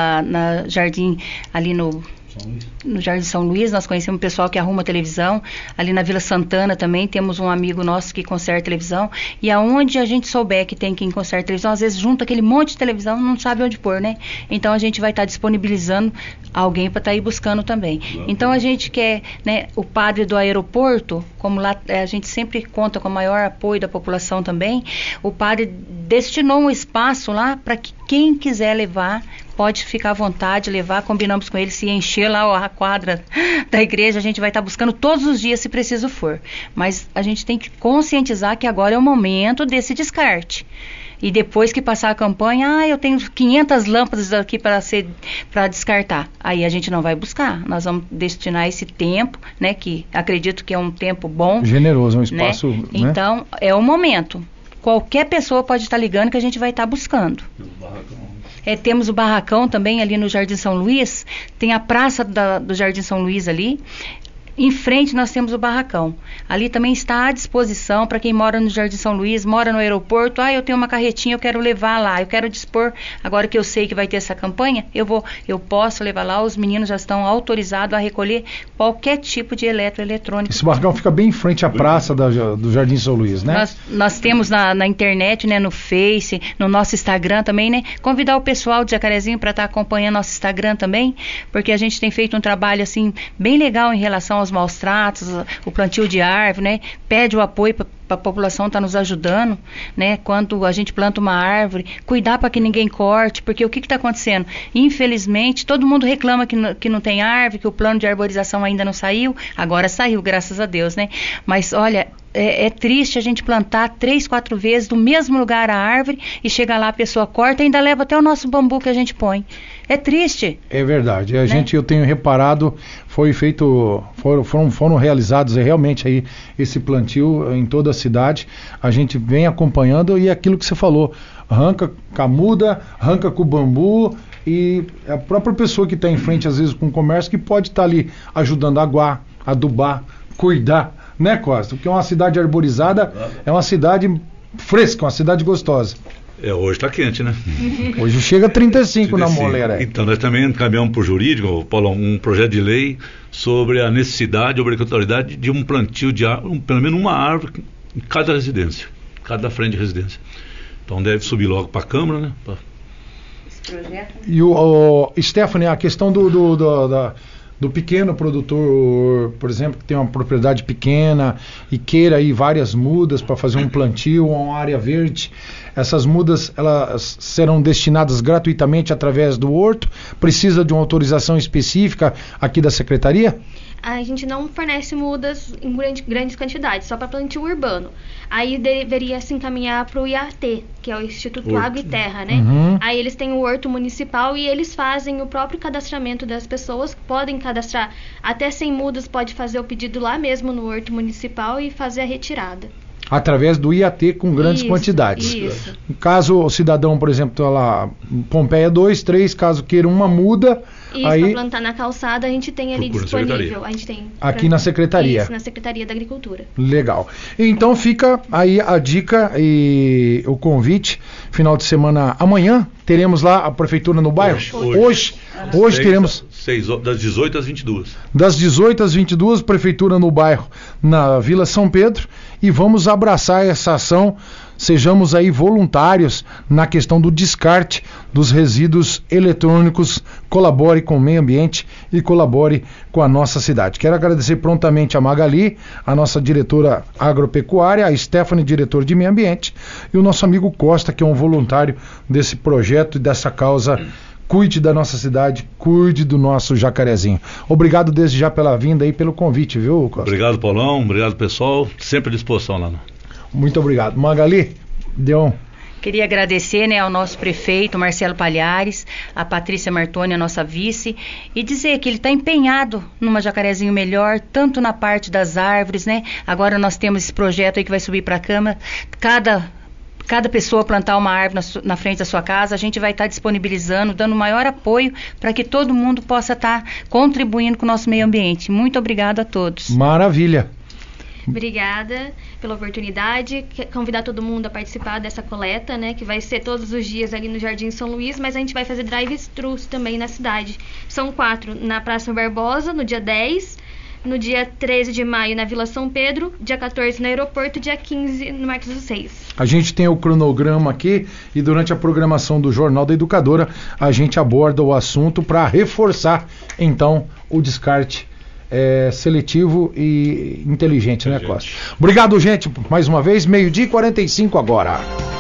[SPEAKER 15] Na Jardim, ali no Jardim São Luís, nós conhecemos um pessoal que arruma televisão. Ali na Vila Santana também temos um amigo nosso que conserta televisão. E aonde a gente souber que tem quem conserta televisão, às vezes junta aquele monte de televisão, não sabe onde pôr, né? Então a gente vai estar disponibilizando alguém para estar aí buscando também. Então a gente quer, né, o padre do aeroporto, como lá a gente sempre conta com o maior apoio da população também, o padre destinou um espaço lá para que quem quiser levar, pode ficar à vontade, levar, combinamos com ele, se encher lá a quadra da igreja, a gente vai estar buscando todos os dias, se preciso for. Mas a gente tem que conscientizar que agora é o momento desse descarte. E depois que passar a campanha, eu tenho 500 lâmpadas aqui para descartar. Aí a gente não vai buscar. Nós vamos destinar esse tempo, né, que acredito que é um tempo bom.
[SPEAKER 4] Generoso, um espaço...
[SPEAKER 15] Né? Então, é o momento. Qualquer pessoa pode estar ligando que a gente vai estar buscando. Temos o barracão também ali no Jardim São Luís, tem a praça do Jardim São Luís ali. Em frente nós temos o barracão. Ali também está à disposição para quem mora no Jardim São Luís, mora no aeroporto. Eu tenho uma carretinha, eu quero levar lá, eu quero dispor. Agora que eu sei que vai ter essa campanha, eu posso levar lá. Os meninos já estão autorizados a recolher qualquer tipo de eletrônico.
[SPEAKER 4] Esse barracão fica bem em frente à praça do Jardim São Luís, né?
[SPEAKER 15] Nós temos na internet, né, no Face, no nosso Instagram também, né? Convidar o pessoal de Jacarezinho para estar acompanhando nosso Instagram também, porque a gente tem feito um trabalho assim bem legal em relação aos maus tratos, o plantio de árvore, né? Pede o apoio para a população estar nos ajudando, né? Quando a gente planta uma árvore, cuidar para que ninguém corte, porque o que está acontecendo? Infelizmente, todo mundo reclama que não tem árvore, que o plano de arborização ainda não saiu. Agora saiu, graças a Deus, né? Mas olha, é triste a gente plantar 3, 4 vezes no mesmo lugar a árvore e chega lá, a pessoa corta e ainda leva até o nosso bambu que a gente põe. É triste.
[SPEAKER 4] É verdade. Eu tenho reparado, foram realizados realmente aí esse plantio em toda a cidade. A gente vem acompanhando e aquilo que você falou, arranca com a muda, arranca com o bambu, e a própria pessoa que está em frente às vezes com o comércio que pode estar ali ajudando a aguar, adubar, cuidar, né, Costa? Porque uma cidade arborizada é uma cidade fresca, uma cidade gostosa.
[SPEAKER 16] Hoje está quente, né?
[SPEAKER 4] Hoje chega a 35 na moleira.
[SPEAKER 16] Então, nós também encaminhamos para o jurídico, Paulo, um projeto de lei sobre a necessidade e obrigatoriedade de um plantio de árvore, pelo menos uma árvore em cada residência, cada frente de residência. Então deve subir logo para a Câmara, né?
[SPEAKER 15] Esse projeto.
[SPEAKER 4] E Stephanie, a questão do pequeno produtor, por exemplo, que tem uma propriedade pequena e queira aí várias mudas para fazer um plantio ou uma área verde, essas mudas elas serão destinadas gratuitamente através do horto? Precisa de uma autorização específica aqui da Secretaria?
[SPEAKER 17] A gente não fornece mudas em grandes quantidades, só para plantio urbano. Aí deveria se encaminhar para o IAT, que é o Instituto Água e Terra, né?
[SPEAKER 4] Uhum.
[SPEAKER 17] Aí eles têm o horto municipal e eles fazem o próprio cadastramento das pessoas, podem cadastrar até 100 mudas, pode fazer o pedido lá mesmo no horto municipal e fazer a retirada.
[SPEAKER 4] Através do IAT com grandes quantidades.
[SPEAKER 17] Isso.
[SPEAKER 4] Caso o cidadão, por exemplo, está lá, Pompeia 2, 3, caso queira uma muda...
[SPEAKER 17] Isso,
[SPEAKER 4] aí,
[SPEAKER 17] para plantar na calçada, a gente tem ali disponível. A gente tem
[SPEAKER 4] aqui na Secretaria.
[SPEAKER 17] Isso, na Secretaria da Agricultura.
[SPEAKER 4] Legal. Então fica aí a dica e o convite. Final de semana amanhã, teremos lá a Prefeitura no bairro? Hoje teremos...
[SPEAKER 16] das 18 às 22.
[SPEAKER 4] Das 18 às 22, Prefeitura no bairro, na Vila São Pedro. E vamos abraçar essa ação sejamos aí voluntários na questão do descarte dos resíduos eletrônicos, colabore com o meio ambiente e colabore com a nossa cidade. Quero agradecer prontamente a Magali, a nossa diretora agropecuária, a Stephanie, diretor de meio ambiente, e o nosso amigo Costa, que é um voluntário desse projeto e dessa causa. Cuide da nossa cidade, cuide do nosso Jacarezinho. Obrigado desde já pela vinda e pelo convite, viu, Costa?
[SPEAKER 16] Obrigado, Paulão. Obrigado, pessoal. Sempre à disposição lá.
[SPEAKER 4] Muito obrigado. Magali, Deon.
[SPEAKER 15] Queria agradecer, né, ao nosso prefeito, Marcelo Palhares, a Patrícia Martoni, a nossa vice, e dizer que ele está empenhado numa Jacarezinho melhor, tanto na parte das árvores, né? Agora nós temos esse projeto aí que vai subir para a Câmara. Cada pessoa plantar uma árvore na frente da sua casa, a gente vai estar disponibilizando, dando maior apoio para que todo mundo possa estar contribuindo com o nosso meio ambiente. Muito obrigado a todos.
[SPEAKER 4] Maravilha.
[SPEAKER 17] Obrigada pela oportunidade. Convidar todo mundo a participar dessa coleta, né, que vai ser todos os dias ali no Jardim São Luís, mas a gente vai fazer drive-thrus também na cidade. São 4 na Praça Barbosa, no dia 10, no dia 13 de maio na Vila São Pedro, dia 14 no aeroporto, dia 15 no Marcos dos Seis.
[SPEAKER 4] A gente tem o cronograma aqui e durante a programação do Jornal da Educadora a gente aborda o assunto para reforçar então o descarte seletivo e inteligente, né, Costa? Obrigado, gente, mais uma vez, 12:45 agora.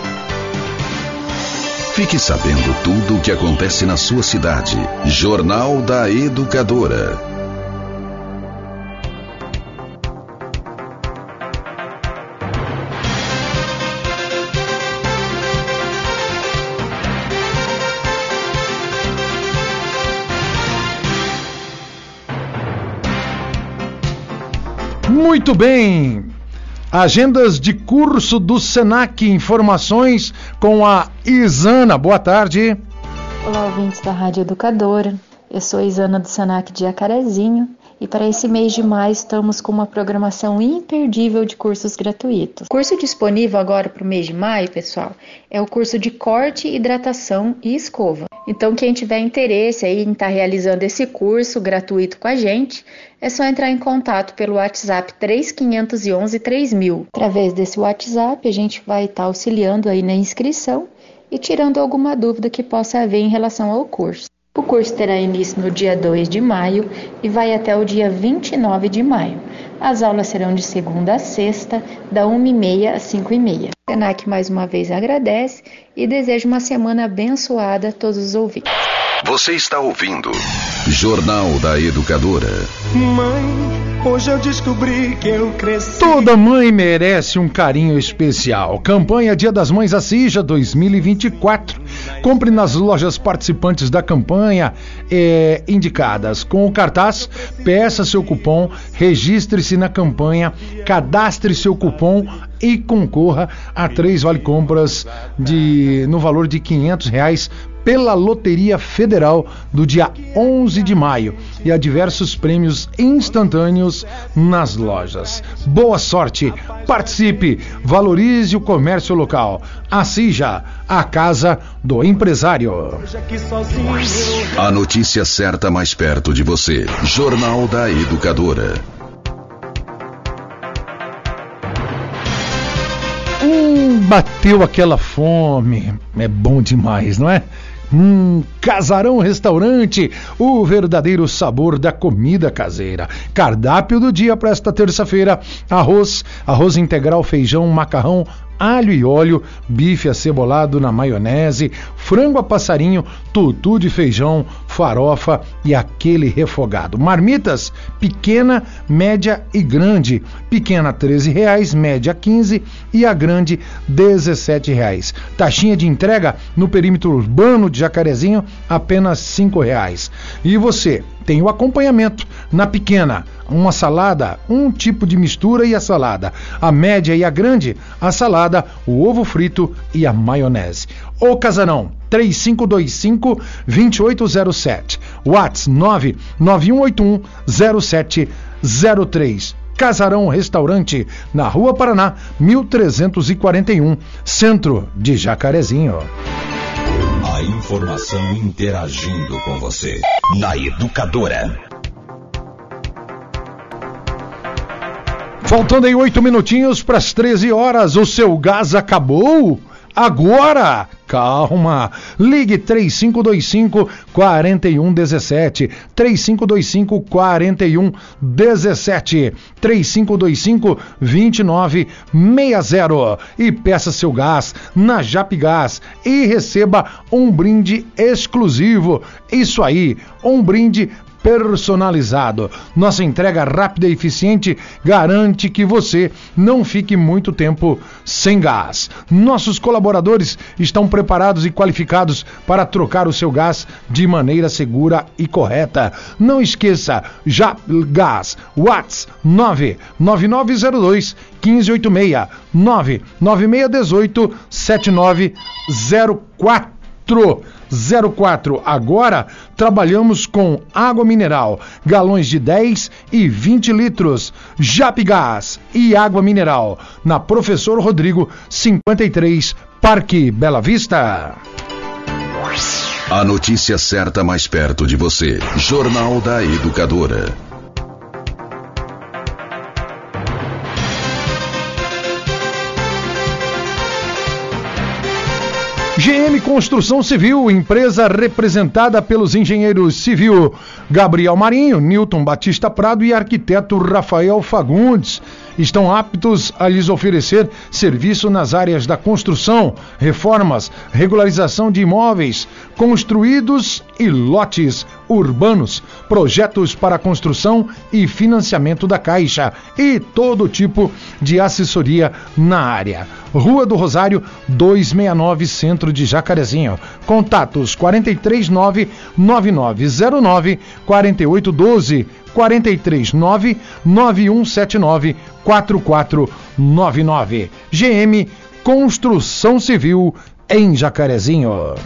[SPEAKER 3] Fique sabendo tudo o que acontece na sua cidade. Jornal da Educadora.
[SPEAKER 4] Muito bem, agendas de curso do Senac, informações com a Isana. Boa tarde.
[SPEAKER 18] Olá, ouvintes da Rádio Educadora, eu sou a Isana do Senac de Jacarezinho e para esse mês de maio estamos com uma programação imperdível de cursos gratuitos. O curso disponível agora para o mês de maio, pessoal, é o curso de corte, hidratação e escova. Então, quem tiver interesse aí em estar realizando esse curso gratuito com a gente, é só entrar em contato pelo WhatsApp 3511-3000. Através desse WhatsApp, a gente vai estar auxiliando aí na inscrição e tirando alguma dúvida que possa haver em relação ao curso. O curso terá início no dia 2 de maio e vai até o dia 29 de maio. As aulas serão de segunda a sexta, da 1h30 às 5h30. O Senac mais uma vez agradece e deseja uma semana abençoada a todos os ouvintes.
[SPEAKER 3] Você está ouvindo Jornal da Educadora.
[SPEAKER 19] Mãe, hoje eu descobri que eu cresci.
[SPEAKER 4] Toda mãe merece um carinho especial. Campanha Dia das Mães Assija 2024. Compre nas lojas participantes da campanha indicadas. Com o cartaz, peça seu cupom, registre-se na campanha, cadastre seu cupom e concorra a 3 vale-compras no valor de R$500 pela Loteria Federal do dia 11 de maio e a diversos prêmios instantâneos nas lojas. Boa sorte, participe, valorize o comércio local. Assija, a casa do empresário.
[SPEAKER 3] A notícia certa mais perto de você. Jornal da Educadora.
[SPEAKER 4] Bateu aquela fome. É bom demais, não é? Casarão Restaurante, o verdadeiro sabor da comida caseira. Cardápio do dia para esta terça-feira: arroz integral, feijão, macarrão, alho e óleo, bife acebolado na maionese, frango a passarinho, tutu de feijão, farofa e aquele refogado. Marmitas, pequena, média e grande. Pequena R$13, média R$15 e a grande R$17. Taxinha de entrega no perímetro urbano de Jacarezinho, apenas R$5. E você tem o acompanhamento na pequena, uma salada, um tipo de mistura e a salada. A média e a grande, a salada, o ovo frito e a maionese. O Casarão, 3525-2807. WhatsApp 991810703. Casarão Restaurante, na Rua Paraná, 1341, centro de Jacarezinho.
[SPEAKER 7] A informação interagindo com você na Educadora.
[SPEAKER 4] Faltando aí 8 minutinhos para as 13 horas, o seu gás acabou? Agora, calma, ligue 3525-4117, 3525-4117, 3525-2960 e peça seu gás na Japgás e receba um brinde exclusivo. Isso aí, um brinde personalizado. Nossa entrega rápida e eficiente garante que você não fique muito tempo sem gás. Nossos colaboradores estão preparados e qualificados para trocar o seu gás de maneira segura e correta. Não esqueça, Japgás, WhatsApp 99902 1586, 99618 7904. 04. Agora trabalhamos com água mineral, galões de 10 e 20 litros, Japgás e água mineral, na Professor Rodrigo 53, Parque Bela Vista.
[SPEAKER 3] A notícia certa mais perto de você. Jornal da Educadora.
[SPEAKER 4] GM Construção Civil, empresa representada pelos engenheiros civil Gabriel Marinho, Newton Batista Prado e arquiteto Rafael Fagundes, estão aptos a lhes oferecer serviço nas áreas da construção, reformas, regularização de imóveis construídos e lotes urbanos, projetos para construção e financiamento da Caixa e todo tipo de assessoria na área. Rua do Rosário, 269, Centro de Jacarezinho. Contatos 439-9909-4812, 439-9179-4499. GM Construção Civil em Jacarezinho.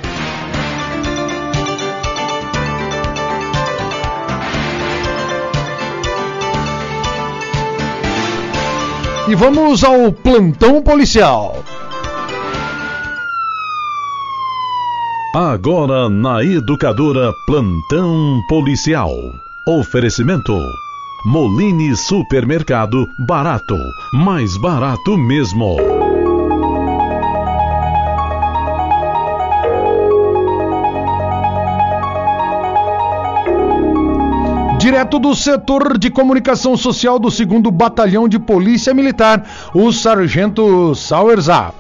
[SPEAKER 4] E vamos ao plantão policial.
[SPEAKER 5] Agora na Educadora, plantão policial. Oferecimento: Molini Supermercado, barato, mais barato mesmo.
[SPEAKER 4] Direto do setor de comunicação social do 2º Batalhão de Polícia Militar, o Sargento Sauerzap.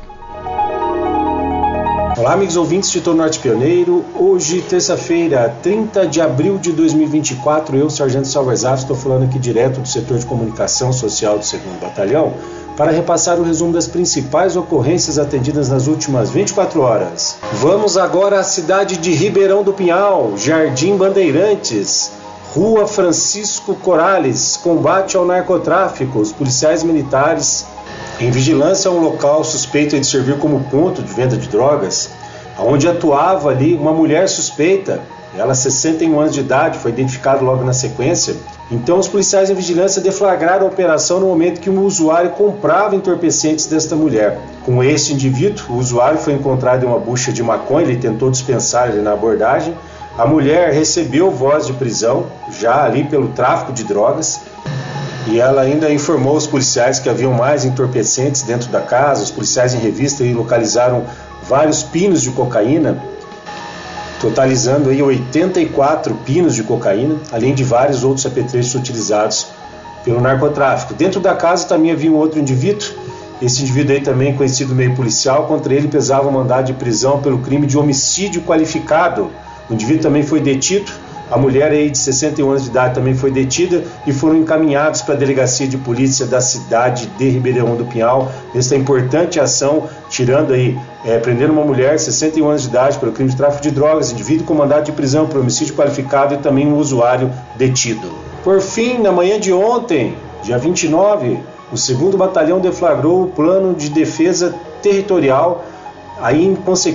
[SPEAKER 20] Olá, amigos ouvintes de Setor Norte Pioneiro. Hoje, terça-feira, 30 de abril de 2024, eu, Sargento Sauerzap, estou falando aqui direto do setor de comunicação social do 2º Batalhão para repassar o resumo das principais ocorrências atendidas nas últimas 24 horas. Vamos agora à cidade de Ribeirão do Pinhal, Jardim Bandeirantes, Rua Francisco Corales, combate ao narcotráfico. Os policiais militares em vigilância a um local suspeito de servir como ponto de venda de drogas, onde atuava ali uma mulher suspeita, ela 61 anos de idade, foi identificado logo na sequência. Então os policiais em vigilância deflagraram a operação no momento que um usuário comprava entorpecentes desta mulher. Com este indivíduo, o usuário foi encontrado em uma bucha de maconha, ele tentou dispensar ele na abordagem. A mulher recebeu voz de prisão, já ali pelo tráfico de drogas, e ela ainda informou os policiais que haviam mais entorpecentes dentro da casa. Os policiais em revista aí localizaram vários pinos de cocaína, totalizando aí 84 pinos de cocaína, além de vários outros apetrechos utilizados pelo narcotráfico. Dentro da casa também havia um outro indivíduo, esse indivíduo aí também conhecido no meio policial, contra ele pesava um mandado de prisão pelo crime de homicídio qualificado. O indivíduo também foi detido, a mulher aí de 61 anos de idade também foi detida e foram encaminhados para a delegacia de polícia da cidade de Ribeirão do Pinhal. Nessa importante ação, prendendo uma mulher de 61 anos de idade pelo crime de tráfico de drogas, indivíduo com mandado de prisão por homicídio qualificado e também um usuário detido. Por fim, na manhã de ontem, dia 29, o 2º Batalhão deflagrou o plano de defesa territorial aí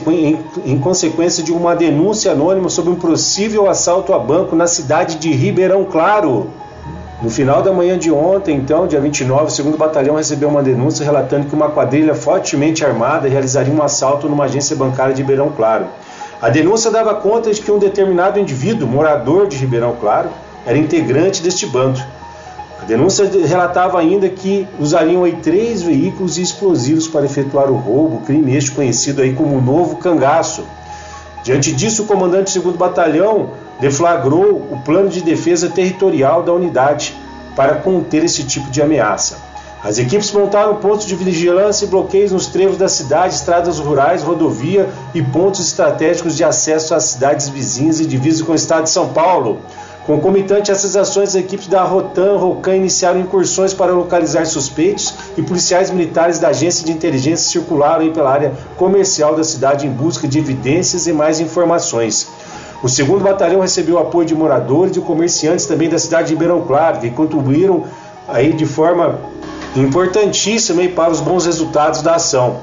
[SPEAKER 20] em consequência de uma denúncia anônima sobre um possível assalto a banco na cidade de Ribeirão Claro. No final da manhã de ontem, então, dia 29, o 2º Batalhão recebeu uma denúncia relatando que uma quadrilha fortemente armada realizaria um assalto numa agência bancária de Ribeirão Claro. A denúncia dava conta de que um determinado indivíduo, morador de Ribeirão Claro, era integrante deste bando. A denúncia relatava ainda que usariam aí 3 veículos e explosivos para efetuar o roubo, crime este conhecido aí como Novo Cangaço. Diante disso, o comandante do 2º Batalhão deflagrou o plano de defesa territorial da unidade para conter esse tipo de ameaça. As equipes montaram pontos de vigilância e bloqueios nos trevos da cidade, estradas rurais, rodovia e pontos estratégicos de acesso às cidades vizinhas e divisas com o estado de São Paulo. Concomitante a essas ações, as equipes da Rocan iniciaram incursões para localizar suspeitos e policiais militares da Agência de Inteligência circularam aí pela área comercial da cidade em busca de evidências e mais informações. O 2º Batalhão recebeu apoio de moradores e comerciantes também da cidade de Ribeirão Claro, que contribuíram aí de forma importantíssima aí para os bons resultados da ação.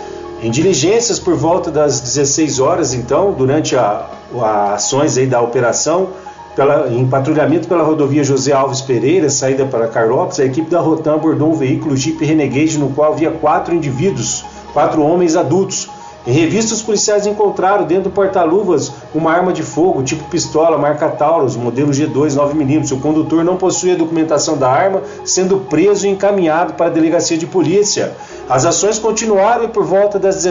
[SPEAKER 20] Em diligências por volta das 16 horas, então, durante as ações aí da operação, em patrulhamento pela rodovia José Alves Pereira, saída para Carlópolis, a equipe da Rotan abordou um veículo Jeep Renegade no qual havia 4 indivíduos, 4 homens adultos. Em revista, os policiais encontraram dentro do porta-luvas uma arma de fogo, tipo pistola, marca Taurus, modelo G2 9mm. O condutor não possuía documentação da arma, sendo preso e encaminhado para a delegacia de polícia. As ações continuaram e por volta das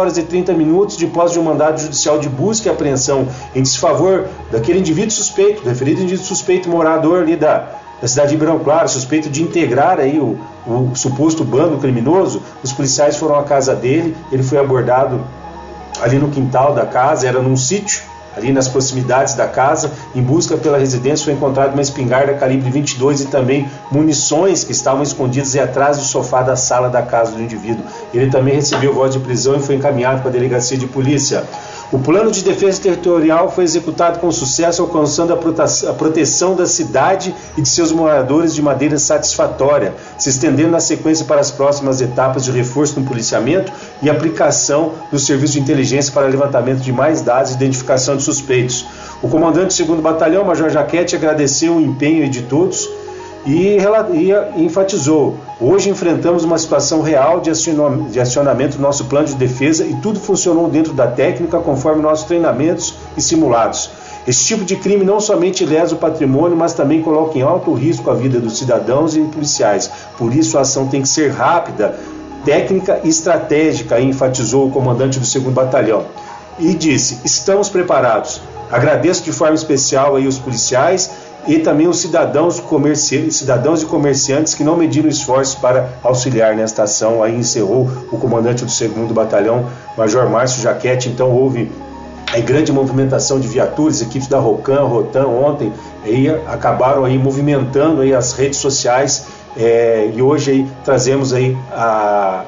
[SPEAKER 20] 17h30, de posse de um mandado judicial de busca e apreensão em desfavor daquele indivíduo suspeito, do referido indivíduo suspeito morador ali da cidade de Ribeirão Claro, suspeito de integrar aí o suposto bando criminoso, os policiais foram à casa dele, ele foi abordado ali no quintal da casa, era num sítio, ali nas proximidades da casa. Em busca pela residência foi encontrada uma espingarda calibre 22 e também munições que estavam escondidas atrás do sofá da sala da casa do indivíduo. Ele também recebeu voz de prisão e foi encaminhado para a delegacia de polícia. O plano de defesa territorial foi executado com sucesso, alcançando a proteção da cidade e de seus moradores de maneira satisfatória, se estendendo na sequência para as próximas etapas de reforço no policiamento e aplicação do serviço de inteligência para levantamento de mais dados e identificação de suspeitos. O comandante do 2º Batalhão, Major Jaquete, agradeceu o empenho de todos e enfatizou: hoje enfrentamos uma situação real de acionamento do nosso plano de defesa e tudo funcionou dentro da técnica conforme nossos treinamentos e simulados. Esse tipo de crime não somente lesa o patrimônio, mas também coloca em alto risco a vida dos cidadãos e policiais. Por isso a ação tem que ser rápida, técnica e estratégica, enfatizou o comandante do 2º Batalhão. E disse: estamos preparados. Agradeço de forma especial aí os policiais e também os cidadãos e comerciantes que não mediram esforços para auxiliar nesta ação. Aí encerrou o comandante do 2º Batalhão, Major Márcio Jaquete. Então houve grande movimentação de viaturas, equipes da Rotan ontem acabaram aí movimentando aí as redes sociais e hoje aí trazemos aí a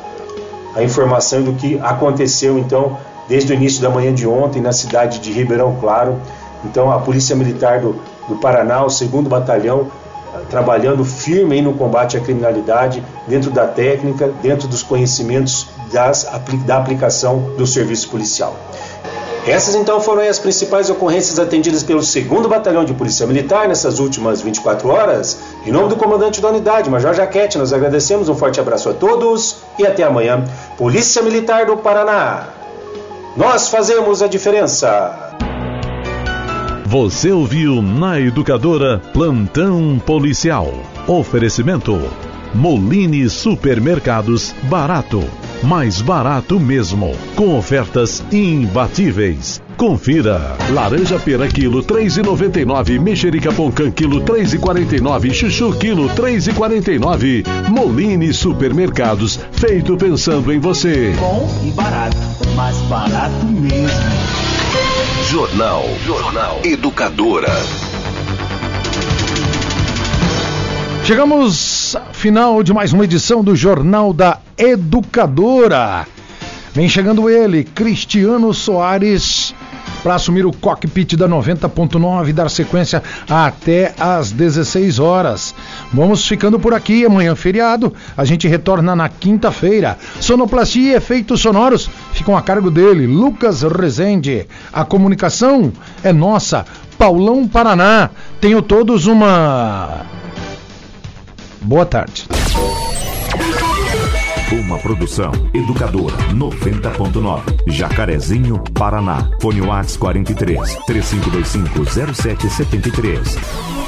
[SPEAKER 20] informação do que aconteceu então desde o início da manhã de ontem na cidade de Ribeirão Claro. Então a Polícia Militar do Paraná, o 2º Batalhão, trabalhando firme aí no combate à criminalidade, dentro da técnica, dentro dos conhecimentos da aplicação do serviço policial. Essas então foram as principais ocorrências atendidas pelo 2º Batalhão de Polícia Militar nessas últimas 24 horas. Em nome do comandante da unidade, Major Jaquete, nós agradecemos, um forte abraço a todos e até amanhã. Polícia Militar do Paraná, nós fazemos a diferença.
[SPEAKER 5] Você ouviu na Educadora Plantão Policial. Oferecimento: Molini Supermercados, barato, mais barato mesmo, com ofertas imbatíveis. Confira: laranja pera quilo 3,99, mexerica poncã quilo 3,49, chuchu quilo 3,49. Molini Supermercados, feito pensando em você.
[SPEAKER 6] Bom e barato, mais barato mesmo.
[SPEAKER 3] Jornal Educadora.
[SPEAKER 4] Chegamos ao final de mais uma edição do Jornal da Educadora. Vem chegando ele, Cristiano Soares, para assumir o cockpit da 90.9 e dar sequência até às 16 horas. Vamos ficando por aqui, amanhã feriado, a gente retorna na quinta-feira. Sonoplastia e efeitos sonoros ficam a cargo dele, Lucas Rezende. A comunicação é nossa, Paulão Paraná. Tenham todos uma boa tarde.
[SPEAKER 1] Uma produção Educadora 90.9, Jacarezinho, Paraná. Fone WhatsApp 43 3525 0773.